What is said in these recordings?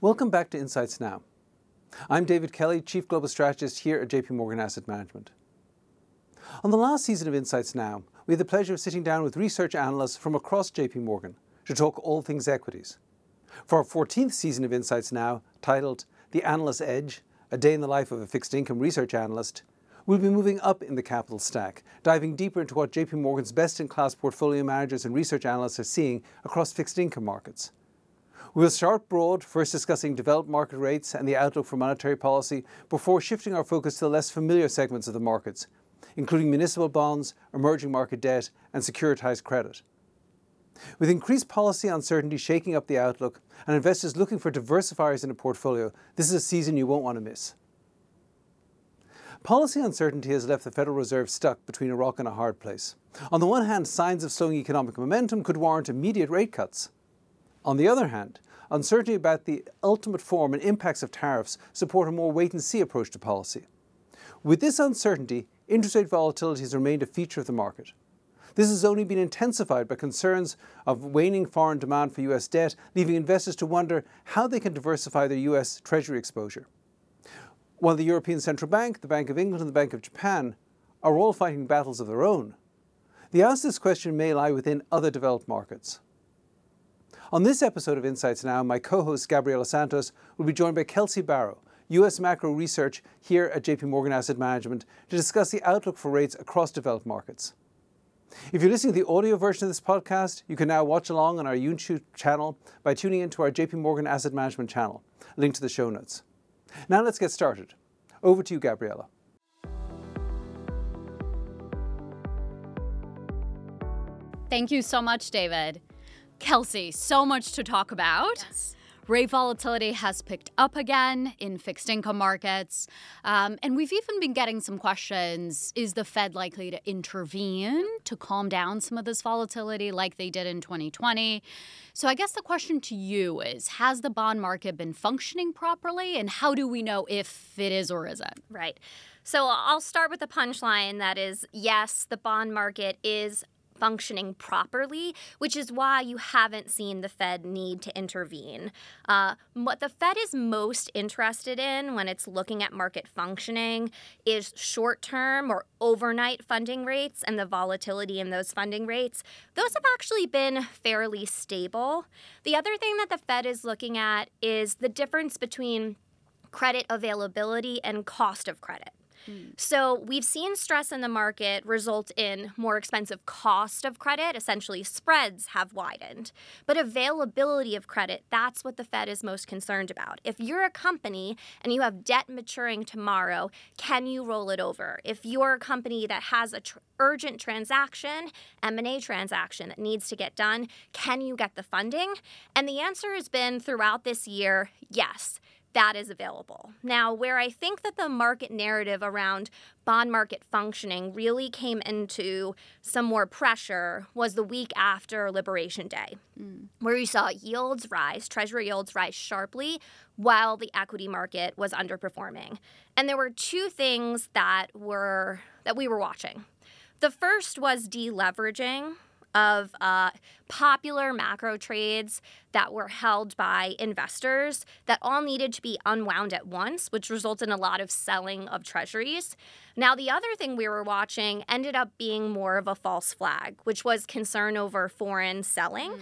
Welcome back to Insights Now. I'm David Kelly, Chief Global Strategist here at JP Morgan Asset Management. On the last season of Insights Now, we had the pleasure of sitting down with research analysts from across JP Morgan to talk all things equities. For our 14th season of Insights Now, titled The Analyst's Edge, a day in the life of a fixed income research analyst, we'll be moving up in the capital stack, diving deeper into what JP Morgan's best-in-class portfolio managers and research analysts are seeing across fixed income markets. We'll start broad, first discussing developed market rates and the outlook for monetary policy, before shifting our focus to the less familiar segments of the markets, including municipal bonds, emerging market debt, and securitized credit. With increased policy uncertainty shaking up the outlook and investors looking for diversifiers in a portfolio, this is a season you won't want to miss. Policy uncertainty has left the Federal Reserve stuck between a rock and a hard place. On the one hand, signs of slowing economic momentum could warrant immediate rate cuts. On the other hand, uncertainty about the ultimate form and impacts of tariffs support a more wait-and-see approach to policy. With this uncertainty, interest rate volatility has remained a feature of the market. This has only been intensified by concerns of waning foreign demand for US debt, leaving investors to wonder how they can diversify their US Treasury exposure. While the European Central Bank, the Bank of England and the Bank of Japan are all fighting battles of their own, the answer to this question may lie within other developed markets. On this episode of Insights Now, my co-host Gabriela Santos will be joined by Kelsey Barrow, US Macro Research here at JP Morgan Asset Management, to discuss the outlook for rates across developed markets. If you're listening to the audio version of this podcast, you can now watch along on our YouTube channel by tuning into our JP Morgan Asset Management channel. Link to the show notes. Now let's get started. Over to you, Gabriela. Thank you so much, David. Kelsey, so much to talk about. Yes. Rate volatility has picked up again in fixed income markets. And we've even been getting some questions. Is the Fed likely to intervene to calm down some of this volatility like they did in 2020? So I guess the question to you is, has the bond market been functioning properly? And how do we know if it is or isn't? Right. So I'll start with the punchline that is, yes, the bond market is functioning properly, which is why you haven't seen the Fed need to intervene. What the Fed is most interested in when it's looking at market functioning is short-term or overnight funding rates and the volatility in those funding rates. Those have actually been fairly stable. The other thing that the Fed is looking at is the difference between credit availability and cost of credit. So we've seen stress in the market result in more expensive cost of credit. Essentially, spreads have widened. But availability of credit, that's what the Fed is most concerned about. If you're a company and you have debt maturing tomorrow, can you roll it over? If you're a company that has a urgent transaction, M&A transaction that needs to get done, can you get the funding? And the answer has been throughout this year, yes. That is available. Now, where I think that the market narrative around bond market functioning really came into some more pressure was the week after Liberation Day, where you saw yields rise, Treasury yields rise sharply, while the equity market was underperforming. And there were two things that we were watching. The first was deleveraging of popular macro trades that were held by investors that all needed to be unwound at once, which resulted in a lot of selling of treasuries. Now, the other thing we were watching ended up being more of a false flag, which was concern over foreign selling.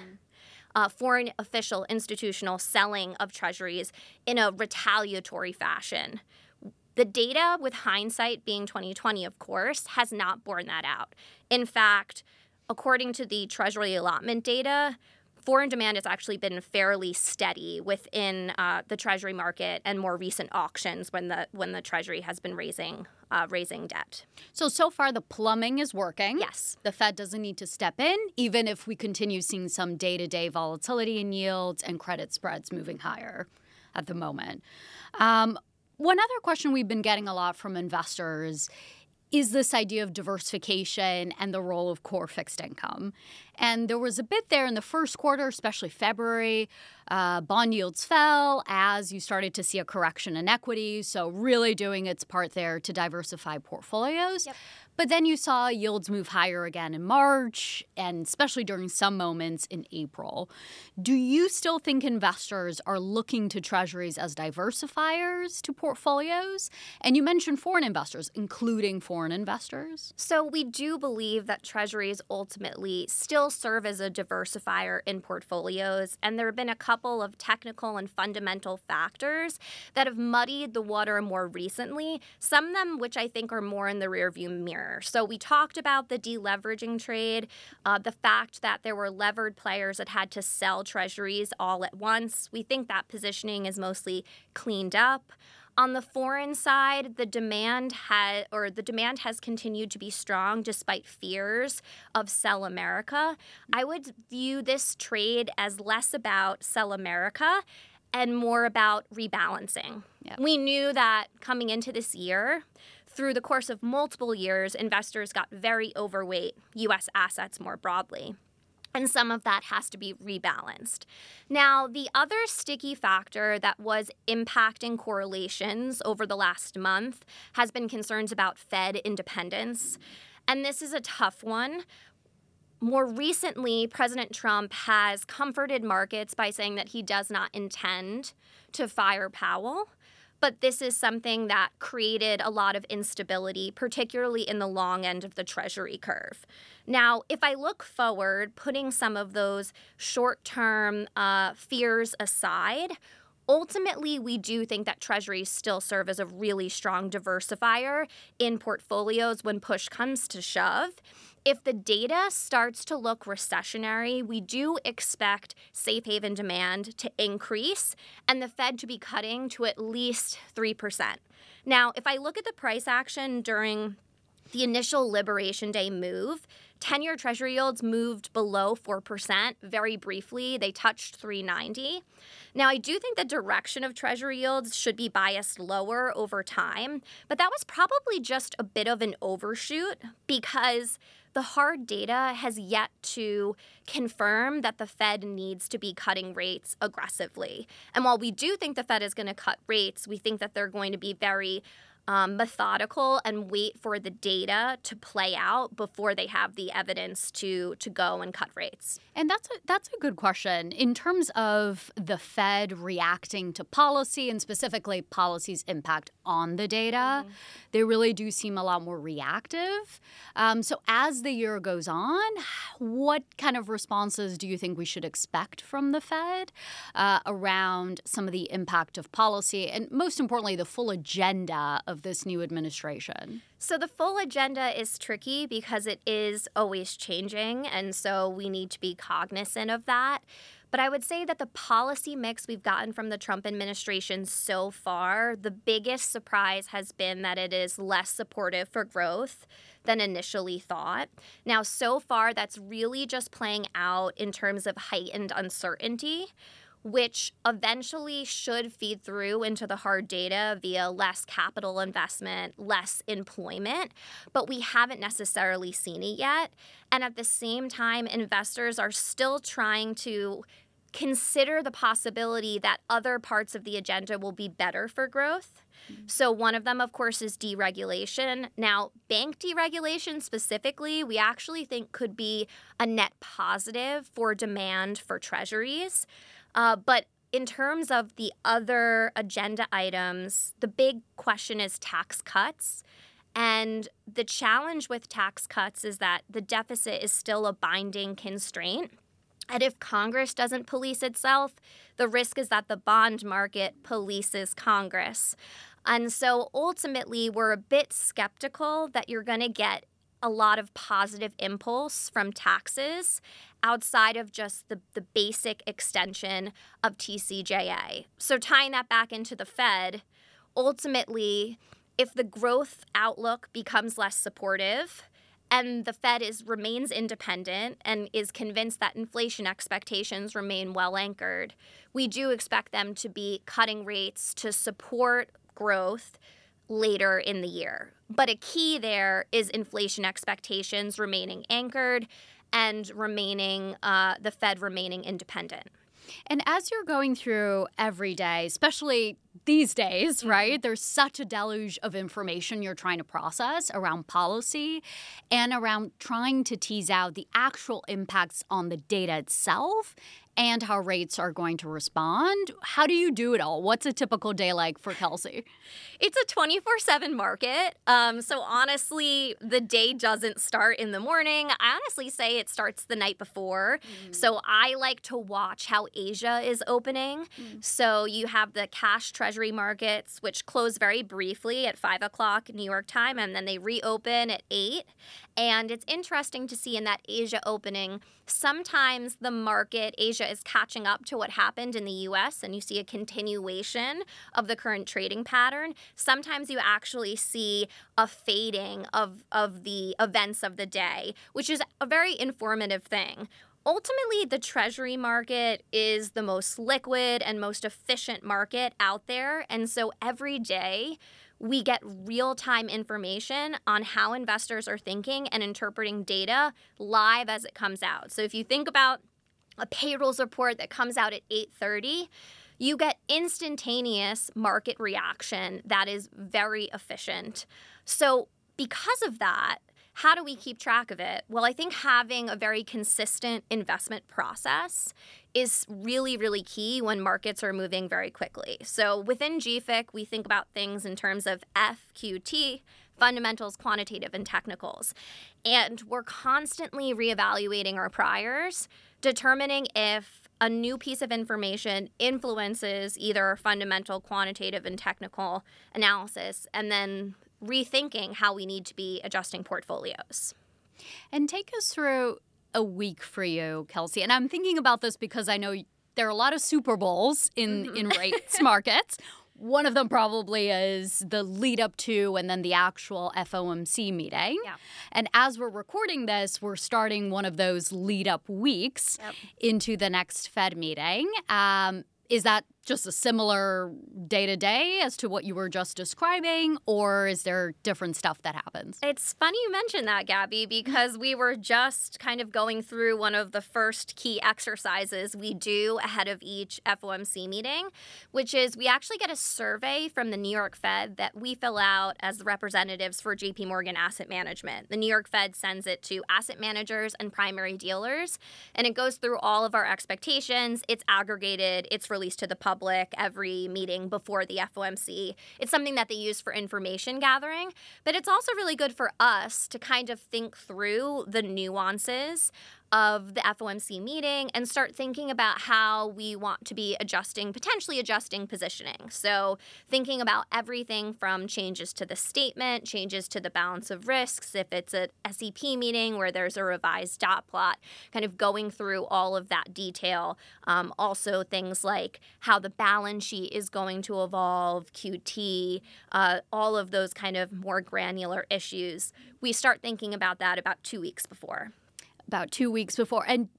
Foreign official institutional selling of treasuries in a retaliatory fashion. The data, with hindsight being 2020, of course, has not borne that out. In fact, according to the Treasury allotment data, foreign demand has actually been fairly steady within the Treasury market and more recent auctions when the Treasury has been raising debt. So far the plumbing is working. Yes. The Fed doesn't need to step in, even if we continue seeing some day-to-day volatility in yields and credit spreads moving higher at the moment. One other question we've been getting a lot from investors is this idea of diversification and the role of core fixed income. And there was a bit there in the first quarter, especially February. Bond yields fell as you started to see a correction in equities, so really doing its part there to diversify portfolios. Yep. But then you saw yields move higher again in March, and especially during some moments in April. Do you still think investors are looking to treasuries as diversifiers to portfolios? And you mentioned foreign investors, including foreign investors. So we do believe that treasuries ultimately still serve as a diversifier in portfolios, and there have been a couple of technical and fundamental factors that have muddied the water more recently, some of them which I think are more in the rearview mirror. So we talked about the deleveraging trade, the fact that there were levered players that had to sell treasuries all at once. We think that positioning is mostly cleaned up. On the foreign side, the demand has continued to be strong despite fears of Sell America. I would view this trade as less about Sell America and more about rebalancing. Yep. We knew that coming into this year, through the course of multiple years, investors got very overweight U.S. assets more broadly. And some of that has to be rebalanced. Now, the other sticky factor that was impacting correlations over the last month has been concerns about Fed independence. And this is a tough one. More recently, President Trump has comforted markets by saying that he does not intend to fire Powell. But this is something that created a lot of instability, particularly in the long end of the Treasury curve. Now, if I look forward, putting some of those short-term fears aside, ultimately, we do think that treasuries still serve as a really strong diversifier in portfolios when push comes to shove. If the data starts to look recessionary, we do expect safe haven demand to increase and the Fed to be cutting to at least 3%. Now, if I look at the price action during the initial Liberation Day move, 10-year Treasury yields moved below 4% very briefly. They touched 3.90. Now, I do think the direction of Treasury yields should be biased lower over time, but that was probably just a bit of an overshoot because the hard data has yet to confirm that the Fed needs to be cutting rates aggressively. And while we do think the Fed is going to cut rates, we think that they're going to be very methodical and wait for the data to play out before they have the evidence to go and cut rates. And that's a good question. In terms of the Fed reacting to policy and specifically policy's impact on the data, they really do seem a lot more reactive. So as the year goes on, what kind of responses do you think we should expect from the Fed around some of the impact of policy and most importantly, the full agenda of this new administration? So the full agenda is tricky because it is always changing, and so we need to be cognizant of that. But I would say that the policy mix we've gotten from the Trump administration so far, the biggest surprise has been that it is less supportive for growth than initially thought. Now, so far, that's really just playing out in terms of heightened uncertainty, which eventually should feed through into the hard data via less capital investment, less employment, but we haven't necessarily seen it yet. And at the same time, investors are still trying to consider the possibility that other parts of the agenda will be better for growth. So one of them, of course, is deregulation. Now, bank deregulation specifically, we actually think could be a net positive for demand for treasuries. But in terms of the other agenda items, the big question is tax cuts. And the challenge with tax cuts is that the deficit is still a binding constraint. And if Congress doesn't police itself, the risk is that the bond market polices Congress. And so ultimately, we're a bit skeptical that you're going to get a lot of positive impulse from taxes outside of just the basic extension of TCJA. So tying that back into the Fed, ultimately, if the growth outlook becomes less supportive and the Fed remains independent and is convinced that inflation expectations remain well anchored, we do expect them to be cutting rates to support growth later in the year. But a key there is inflation expectations remaining anchored and the Fed remaining independent. And as you're going through every day, especially these days, right, there's such a deluge of information you're trying to process around policy and around trying to tease out the actual impacts on the data itself and how rates are going to respond. How do you do it all? What's a typical day like for Kelsey? It's a 24/7 market. So honestly, the day doesn't start in the morning. I honestly say it starts the night before. So I like to watch how Asia is opening. So you have the cash treasury markets, which close very briefly at 5 o'clock New York time, and then they reopen at 8. And it's interesting to see in that Asia opening, sometimes the market, Asia, is catching up to what happened in the U.S., and you see a continuation of the current trading pattern. Sometimes you actually see a fading of the events of the day, which is a very informative thing. Ultimately, the Treasury market is the most liquid and most efficient market out there, and so every day we get real-time information on how investors are thinking and interpreting data live as it comes out. So if you think about a payrolls report that comes out at 8:30, you get instantaneous market reaction that is very efficient. So because of that, how do we keep track of it? Well, I think having a very consistent investment process is really, really key when markets are moving very quickly. So within GFIC, we think about things in terms of FQT, fundamentals, quantitative, and technicals. And we're constantly reevaluating our priors, determining if a new piece of information influences either fundamental, quantitative, and technical analysis, and then rethinking how we need to be adjusting portfolios. And take us through a week for you, Kelsey. And I'm thinking about this because I know there are a lot of Super Bowls in rates markets. One of them probably is the lead up to and then the actual FOMC meeting. Yeah. And as we're recording this, we're starting one of those lead up weeks into the next Fed meeting. Is that just a similar day-to-day as to what you were just describing, or is there different stuff that happens? It's funny you mention that, Gabby, because we were just kind of going through one of the first key exercises we do ahead of each FOMC meeting, which is we actually get a survey from the New York Fed that we fill out as the representatives for JP Morgan Asset Management. The New York Fed sends it to asset managers and primary dealers, and it goes through all of our expectations. It's aggregated. It's released to the public every meeting before the FOMC. It's something that they use for information gathering, but it's also really good for us to kind of think through the nuances of the FOMC meeting and start thinking about how we want to be potentially adjusting positioning. So thinking about everything from changes to the statement, changes to the balance of risks, if it's a SEP meeting where there's a revised dot plot, kind of going through all of that detail. Also things like how the balance sheet is going to evolve, QT, all of those kind of more granular issues. We start thinking about that about 2 weeks before. About 2 weeks before. And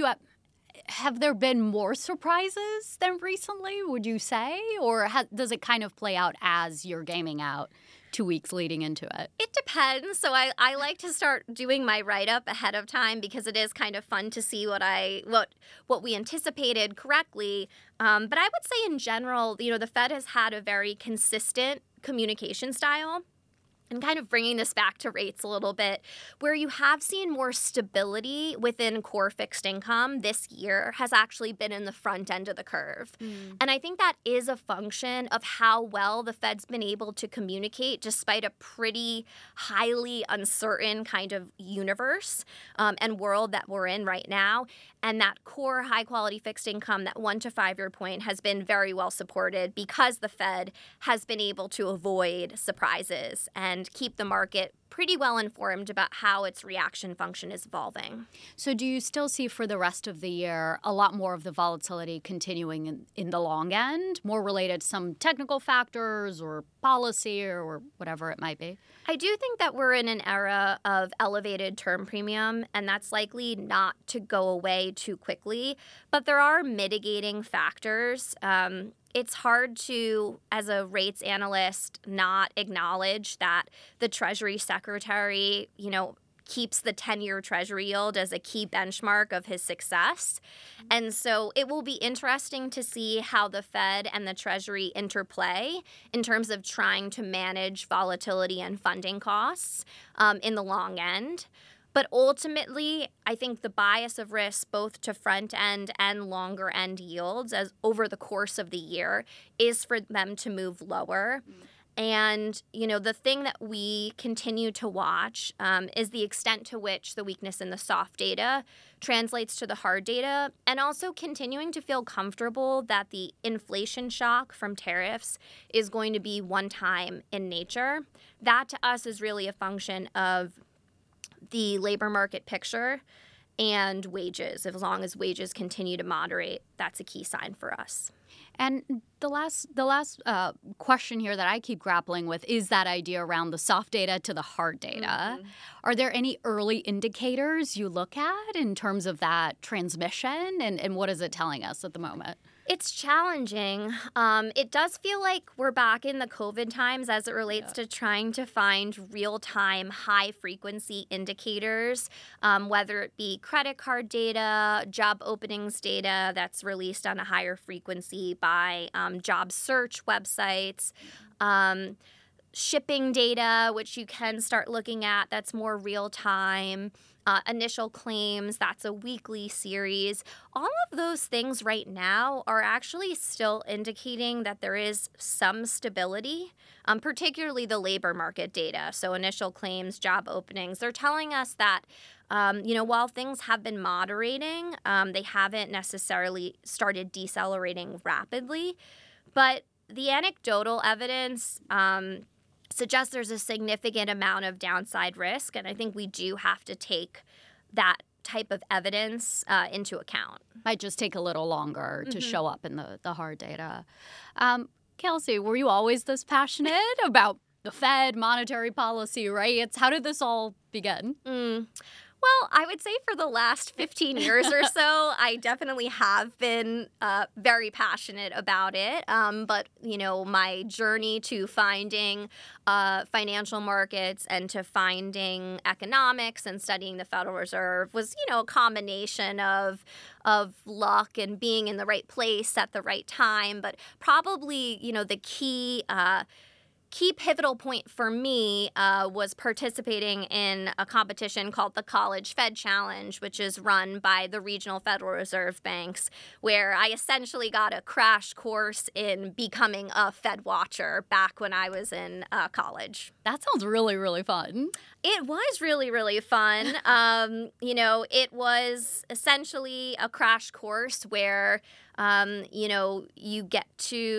have there been more surprises than recently, would you say? Or does it kind of play out as you're gaming out 2 weeks leading into it? It depends. So I like to start doing my write-up ahead of time because it is kind of fun to see what we anticipated correctly. But I would say in general, the Fed has had a very consistent communication style. And kind of bringing this back to rates a little bit, where you have seen more stability within core fixed income this year has actually been in the front end of the curve. And I think that is a function of how well the Fed's been able to communicate despite a pretty highly uncertain kind of universe and world that we're in right now. And that core high-quality fixed income, that 1 to 5 year point, has been very well supported because the Fed has been able to avoid surprises and keep the market pretty well informed about how its reaction function is evolving. So do you still see for the rest of the year a lot more of the volatility continuing in the long end, more related to some technical factors or policy or whatever it might be? I do think that we're in an era of elevated term premium, and that's likely not to go away too quickly. But there are mitigating factors. It's hard to, as a rates analyst, not acknowledge that the Treasury Secretary, keeps the 10-year Treasury yield as a key benchmark of his success. And so it will be interesting to see how the Fed and the Treasury interplay in terms of trying to manage volatility and funding costs in the long end. But ultimately, I think the bias of risk both to front end and longer end yields as over the course of the year is for them to move lower. And, the thing that we continue to watch is the extent to which the weakness in the soft data translates to the hard data, and also continuing to feel comfortable that the inflation shock from tariffs is going to be one time in nature. That to us is really a function of the labor market picture and wages. As long as wages continue to moderate, that's a key sign for us. And the last question here that I keep grappling with is that idea around the soft data to the hard data. Are there any early indicators you look at in terms of that transmission, and what is it telling us at the moment? It's challenging. It does feel like we're back in the COVID times as it relates to trying to find real-time, high-frequency indicators, whether it be credit card data, job openings data that's released on a higher frequency by job search websites, shipping data, which you can start looking at that's more real-time. Initial claims, that's a weekly series. All of those things right now are actually still indicating that there is some stability, particularly the labor market data. So initial claims, job openings, they're telling us that, while things have been moderating, they haven't necessarily started decelerating rapidly. But the anecdotal evidence suggests there's a significant amount of downside risk, and I think we do have to take that type of evidence into account. Might just take a little longer to show up in the hard data. Kelsey, were you always this passionate about the Fed, monetary policy, rates? How did this all begin? Well, I would say for the last 15 years or so, I definitely have been very passionate about it. But, my journey to finding financial markets and to finding economics and studying the Federal Reserve was, a combination of luck and being in the right place at the right time. But probably, the key pivotal point for me was participating in a competition called the College Fed Challenge, which is run by the regional Federal Reserve banks, where I essentially got a crash course in becoming a Fed watcher back when I was in college. That sounds really, really fun. It was really, really fun. It was essentially a crash course where, you get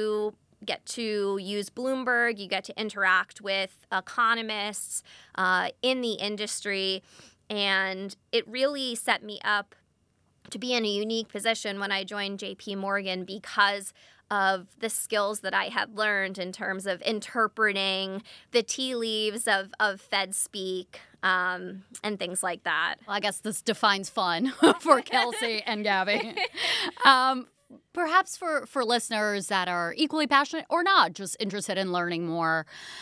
to use Bloomberg, you get to interact with economists in the industry, and it really set me up to be in a unique position when I joined JP Morgan because of the skills that I had learned in terms of interpreting the tea leaves of Fed speak and things like that. Well, I guess this defines fun for Kelsey and Gabby. Perhaps for listeners that are equally passionate or not, just interested in learning more,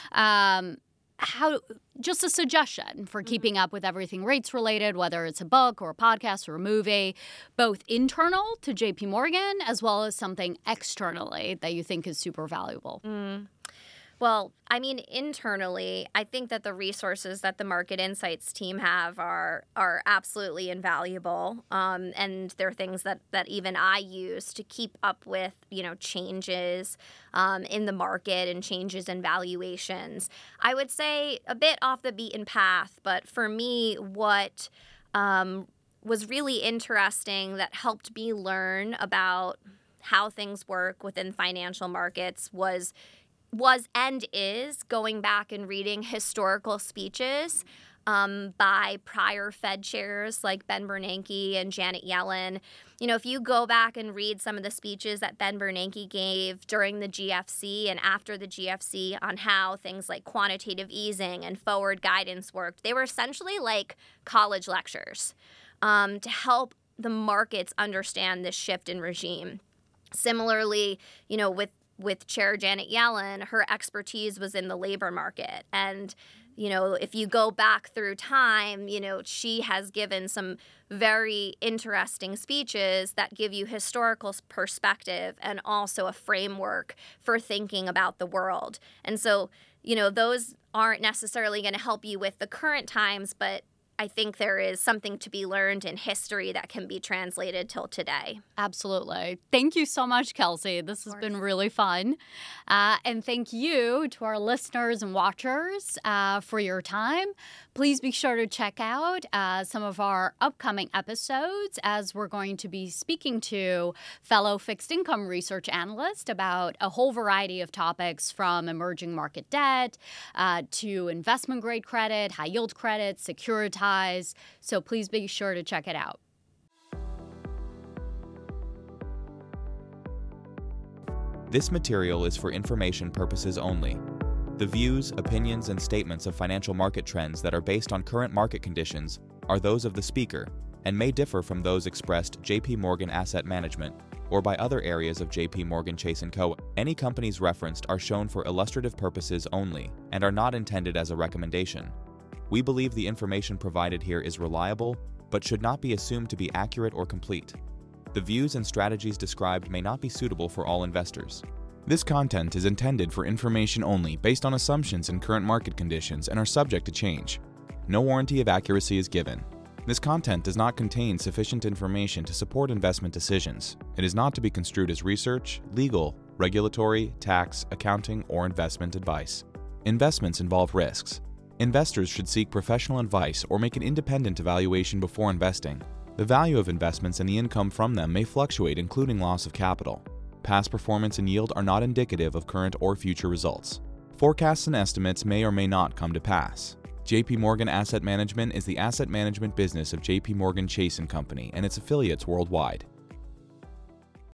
just a suggestion for keeping up with everything rates related, whether it's a book or a podcast or a movie, both internal to JP Morgan as well as something externally that you think is super valuable. Well, internally, I think that the resources that the Market Insights team have are absolutely invaluable. And they're things that even I use to keep up with, changes in the market and changes in valuations. I would say a bit off the beaten path, but for me, what was really interesting that helped me learn about how things work within financial markets was and is going back and reading historical speeches by prior Fed chairs like Ben Bernanke and Janet Yellen. If you go back and read some of the speeches that Ben Bernanke gave during the GFC and after the GFC on how things like quantitative easing and forward guidance worked, they were essentially like college lectures to help the markets understand this shift in regime. Similarly, with with Chair Janet Yellen, her expertise was in the labor market. And, if you go back through time, she has given some very interesting speeches that give you historical perspective and also a framework for thinking about the world. And so, those aren't necessarily going to help you with the current times, but I think there is something to be learned in history that can be translated till today. Absolutely. Thank you so much, Kelsey. This has been really fun. And thank you to our listeners and watchers for your time. Please be sure to check out some of our upcoming episodes, as we're going to be speaking to fellow fixed income research analysts about a whole variety of topics, from emerging market debt to investment grade credit, high yield credit, securitized. So please be sure to check it out. This material is for information purposes only. The views, opinions, and statements of financial market trends that are based on current market conditions are those of the speaker and may differ from those expressed JP Morgan Asset Management or by other areas of JP Morgan Chase & Co. Any companies referenced are shown for illustrative purposes only and are not intended as a recommendation. We believe the information provided here is reliable, but should not be assumed to be accurate or complete. The views and strategies described may not be suitable for all investors. This content is intended for information only, based on assumptions and current market conditions, and are subject to change. No warranty of accuracy is given. This content does not contain sufficient information to support investment decisions. It is not to be construed as research, legal, regulatory, tax, accounting, or investment advice. Investments involve risks. Investors should seek professional advice or make an independent evaluation before investing. The value of investments and the income from them may fluctuate, including loss of capital. Past performance and yield are not indicative of current or future results. Forecasts and estimates may or may not come to pass. JP Morgan Asset Management is the asset management business of JP Morgan Chase & Company and its affiliates worldwide.